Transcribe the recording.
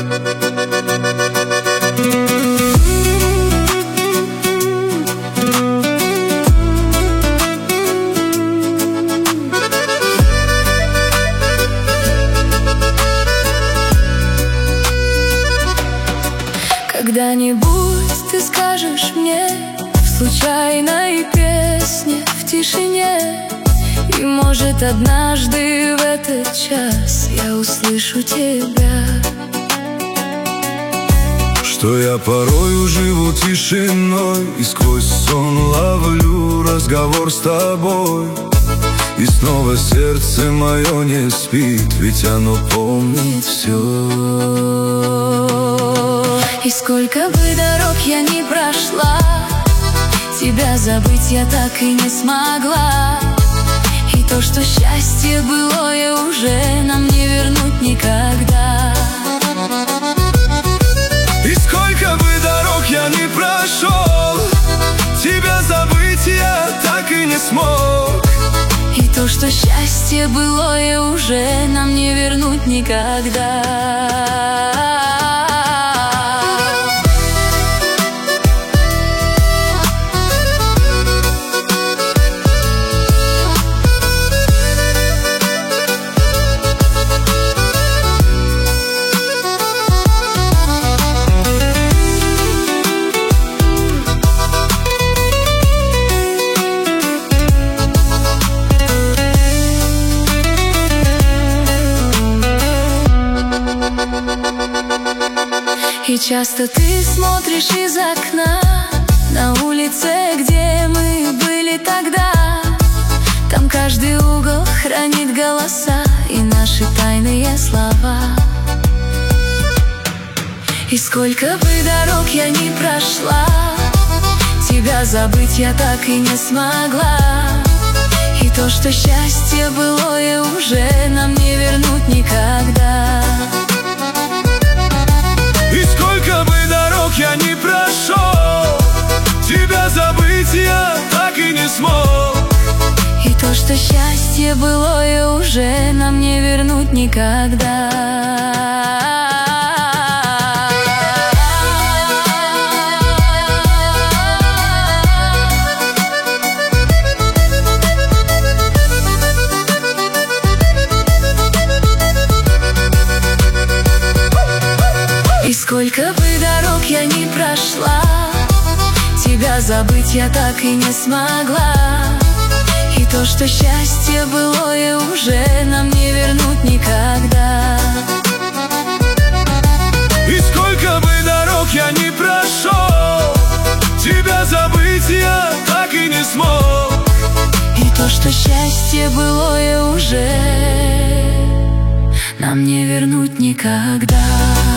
Когда-нибудь ты скажешь мне в случайной песне, в тишине, и, может, однажды в этот час я услышу тебя, что я порою живу тишиной и сквозь сон ловлю разговор с тобой. И снова сердце мое не спит, ведь оно помнит все. И сколько бы дорог я ни прошла, тебя забыть я так и не смогла. И то, что счастье былое уже нам не вернуть никогда. И сколько бы дорог я ни прошел, тебя забыть я так и не смог. И то, что счастье былое уже нам не вернуть никогда. И часто ты смотришь из окна на улице, где мы были тогда. Там каждый угол хранит голоса и наши тайные слова. И сколько бы дорог я ни прошла, тебя забыть я так и не смогла. И то, что счастье былое уже нам не вернуть никогда. И сколько бы дорог я ни прошел, тебя забыть я так и не смог. И то, что счастье былое уже нам не вернуть никогда. И сколько бы дорог я ни прошла, тебя забыть я так и не смогла. И то, что счастье былое уже нам не вернуть никогда. И сколько бы дорог я ни прошел, тебя забыть я так и не смог. И то, что счастье былое уже нам не вернуть никогда.